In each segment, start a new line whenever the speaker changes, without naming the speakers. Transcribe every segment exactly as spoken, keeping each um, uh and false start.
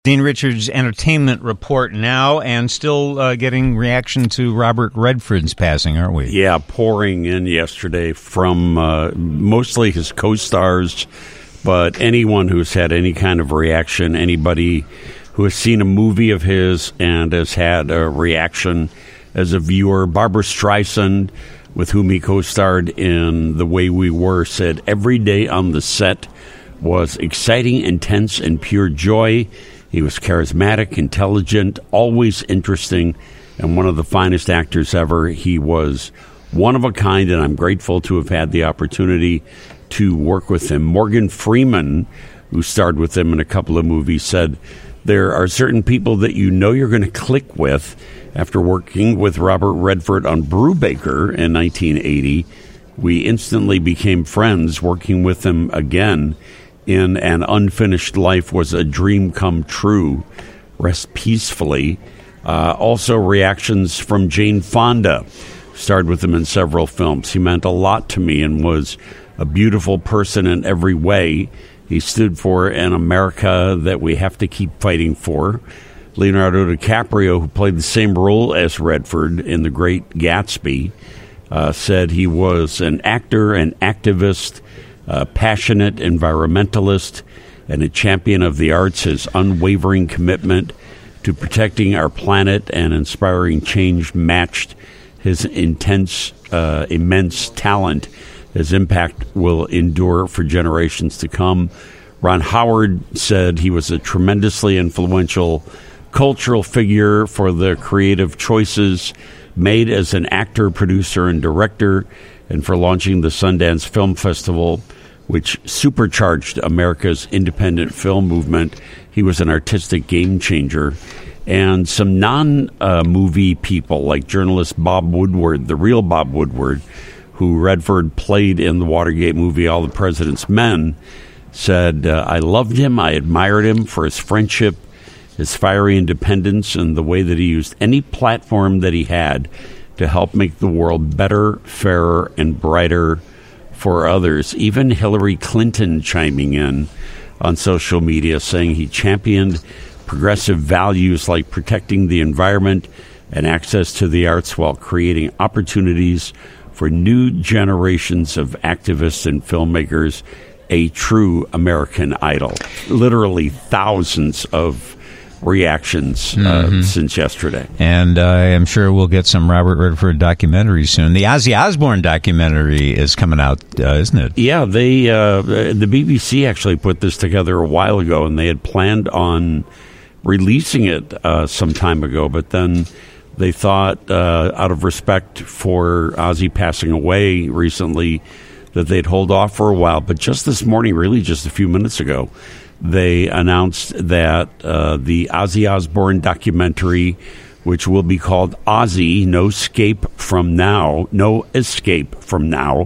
Dean Richards' Entertainment Report now, and still uh, getting reaction to Robert Redford's passing, aren't we?
Yeah, pouring in yesterday from uh, mostly his co-stars, but anyone who's had any kind of reaction, anybody who has seen a movie of his and has had a reaction as a viewer. Barbra Streisand, with whom he co-starred in The Way We Were, said every day on the set was exciting, intense, and pure joy. He was charismatic, intelligent, always interesting, and one of the finest actors ever. He was one of a kind, and I'm grateful to have had the opportunity to work with him. Morgan Freeman, who starred with him in a couple of movies, said, there are certain people that you know you're going to click with. After working with Robert Redford on Brubaker in nineteen eighty, we instantly became friends. Working with him again in An Unfinished Life was a dream come true. Rest peacefully. Uh, also, reactions from Jane Fonda. Starred with him in several films. He meant a lot to me and was a beautiful person in every way. He stood for an America that we have to keep fighting for. Leonardo DiCaprio, who played the same role as Redford in The Great Gatsby, uh, said he was an actor, an activist, a passionate environmentalist, and a champion of the arts. His unwavering commitment to protecting our planet and inspiring change matched his intense, uh, immense talent. His impact will endure for generations to come. Ron Howard said he was a tremendously influential cultural figure for the creative choices made as an actor, producer, and director, and for launching the Sundance Film Festival, which supercharged America's independent film movement. He was an artistic game changer. And some non-movie uh, people, like journalist Bob Woodward, the real Bob Woodward, who Redford played in the Watergate movie All the President's Men, said, uh, I loved him, I admired him for his friendship, his fiery independence, and the way that he used any platform that he had to help make the world better, fairer, and brighter for others. Even Hillary Clinton chiming in on social media, saying he championed progressive values like protecting the environment and access to the arts while creating opportunities for new generations of activists and filmmakers. A true American idol. Literally thousands of reactions uh, mm-hmm. since yesterday.
And uh, I'm sure we'll get some Robert Redford documentaries soon. The Ozzy Osbourne documentary is coming out, uh, isn't it?
Yeah, they uh, the B B C actually put this together a while ago, and they had planned on releasing it uh, some time ago, but then they thought, uh, out of respect for Ozzy passing away recently, that they'd hold off for a while. But just this morning, really just a few minutes ago, they announced that uh, the Ozzy Osbourne documentary, which will be called Ozzy, No Escape From Now, No Escape From Now,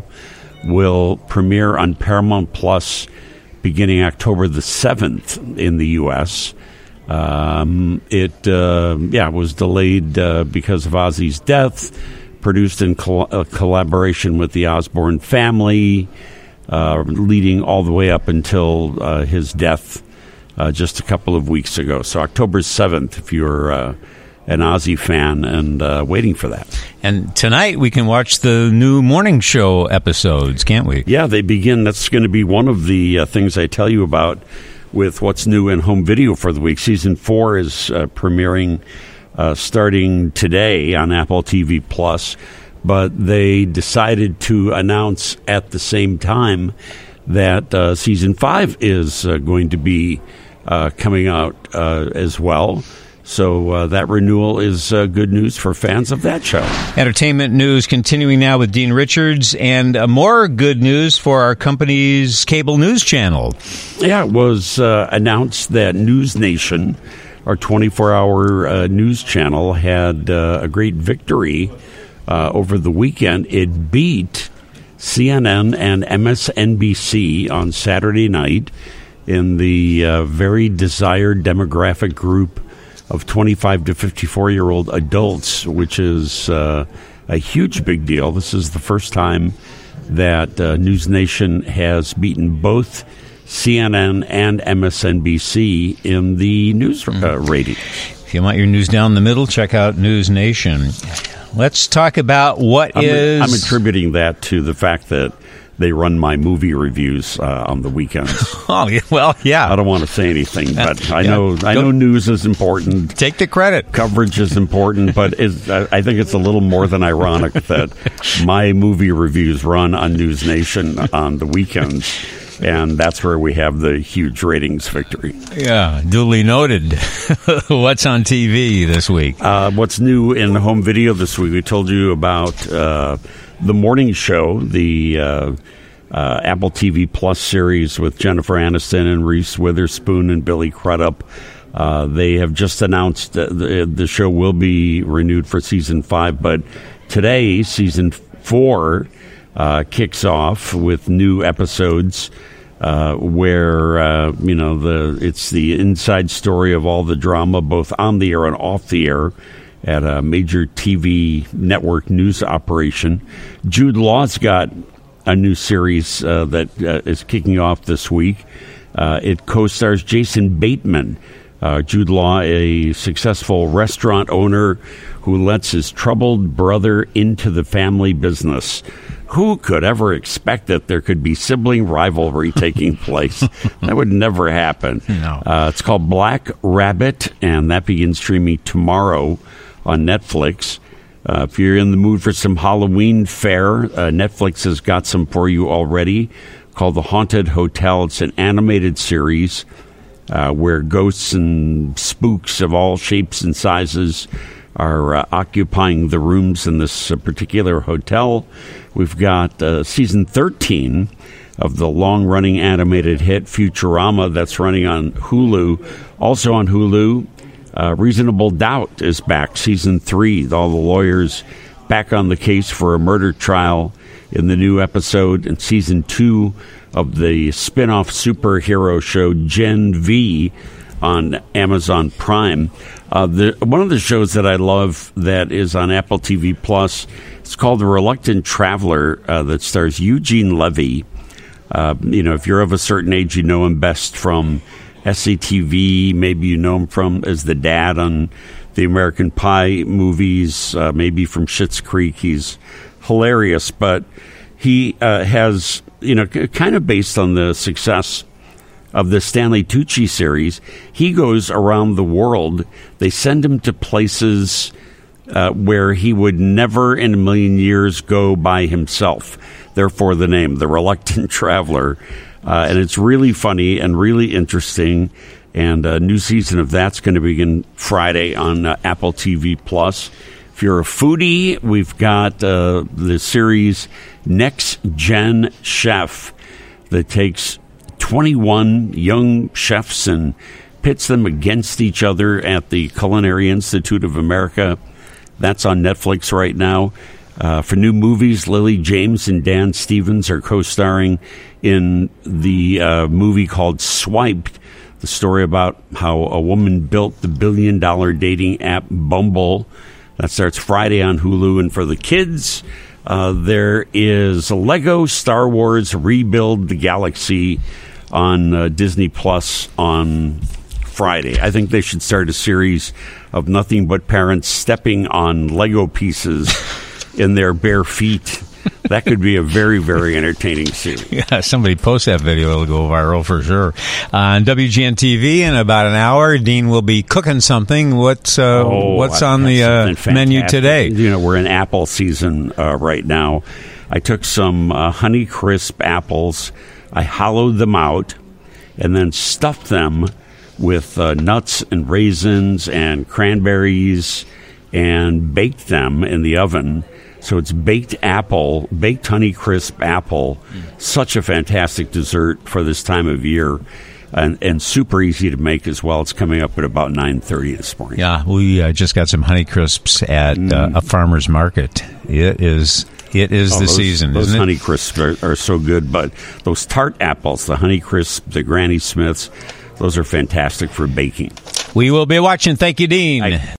will premiere on Paramount Plus beginning October the seventh in the U S Um, it, uh, yeah, was delayed uh, because of Ozzy's death, produced in col- uh, collaboration with the Osbourne family, uh, leading all the way up until uh, his death uh, just a couple of weeks ago. So October seventh, if you're uh, an Ozzy fan and uh, waiting for that.
And tonight we can watch the new morning show episodes, can't we?
Yeah, they begin. That's going to be one of the uh, things I tell you about with what's new in home video for the week. Season four is uh, premiering uh, starting today on Apple T V Plus, but they decided to announce at the same time that uh, season five is uh, going to be uh, coming out uh, as well. So uh, that renewal is uh, good news for fans of that show.
Entertainment news continuing now with Dean Richards, and uh, more good news for our company's cable news channel.
Yeah, it was uh, announced that News Nation, our twenty-four hour uh, news channel, had uh, a great victory uh, over the weekend. It beat C N N and M S N B C on Saturday night in the uh, very desired demographic group of twenty-five to fifty-four-year-old adults, which is uh, a huge big deal. This is the first time that uh, News Nation has beaten both C N N and M S N B C in the news uh, ratings.
If you want your news down the middle, check out News Nation. Let's talk about what
I'm,
is...
I'm attributing that to the fact that they run my movie reviews uh, on the weekends.
Oh, yeah, well, yeah.
I don't want to say anything, but I
yeah.
know I know news is important.
Take the credit.
Coverage is important, but it's, I think it's a little more than ironic that my movie reviews run on News Nation on the weekends. And that's where we have the huge ratings victory.
Yeah, duly noted. What's on T V this week?
Uh, what's new in the home video this week? We told you about uh, The Morning Show, the uh, uh, Apple T V Plus series with Jennifer Aniston and Reese Witherspoon and Billy Crudup. Uh, they have just announced that the, the show will be renewed for season five, but today, season four Uh, kicks off with new episodes uh, where uh, you know the it's the inside story of all the drama, both on the air and off the air, at a major T V network news operation. Jude Law's got a new series uh, that uh, is kicking off this week. Uh, it co-stars Jason Bateman. Uh, Jude Law, a successful restaurant owner who lets his troubled brother into the family business. Who could ever expect that there could be sibling rivalry taking place? That would never happen.
No.
Uh, it's called Black Rabbit, and that begins streaming tomorrow on Netflix. Uh, if you're in the mood for some Halloween fare, uh, Netflix has got some for you already called The Haunted Hotel. It's an animated series uh, where ghosts and spooks of all shapes and sizes are uh, occupying the rooms in this uh, particular hotel. We've got uh, season thirteen of the long-running animated hit Futurama that's running on Hulu. Also on Hulu, uh, Reasonable Doubt is back, season three. All the lawyers back on the case for a murder trial in the new episode. And season two of the spin-off superhero show Gen V on Amazon Prime. Uh, the, one of the shows that I love that is on Apple T V Plus, it's called The Reluctant Traveler, uh, that stars Eugene Levy. Uh, you know, if you're of a certain age, you know him best from S C T V. Maybe you know him from as the dad on the American Pie movies. Uh, maybe from Schitt's Creek. He's hilarious, but he uh, has, you know, kind of based on the success of the Stanley Tucci series, he goes around the world. They send him to places uh, where he would never in a million years go by himself. Therefore, the name, The Reluctant Traveler. Uh, and it's really funny and really interesting. And a new season of that's going to begin Friday on uh, Apple T V Plus. If you're a foodie, we've got uh, the series Next Gen Chef that takes twenty-one young chefs and pits them against each other at the Culinary Institute of America. That's on Netflix right now. Uh, for new movies, Lily James and Dan Stevens are co-starring in the uh, movie called Swiped, the story about how a woman built the billion-dollar dating app Bumble. That starts Friday on Hulu. And for the kids, uh, there is Lego Star Wars Rebuild the Galaxy on uh, Disney Plus on Friday. I think they should start a series of nothing but parents stepping on Lego pieces in their bare feet. That could be a very, very entertaining series.
Yeah, somebody post that video, it'll go viral for sure. On W G N T V in about an hour, Dean will be cooking something. What's uh,
oh,
what's
I've
on the uh, menu today?
You know, we're in apple season uh, right now. I took some uh, Honeycrisp apples. I hollowed them out and then stuffed them with uh, nuts and raisins and cranberries and baked them in the oven. So it's baked apple, baked Honeycrisp apple. Mm. Such a fantastic dessert for this time of year, and, and super easy to make as well. It's coming up at about nine thirty this morning.
Yeah, we uh, just got some Honeycrisps at mm. uh, a farmer's market. It is it is oh, the
those,
season,
those
isn't it?
Those Honeycrisps are, are so good, but those tart apples, the Honeycrisp, the Granny Smiths, those are fantastic for baking.
We will be watching. Thank you, Dean. I-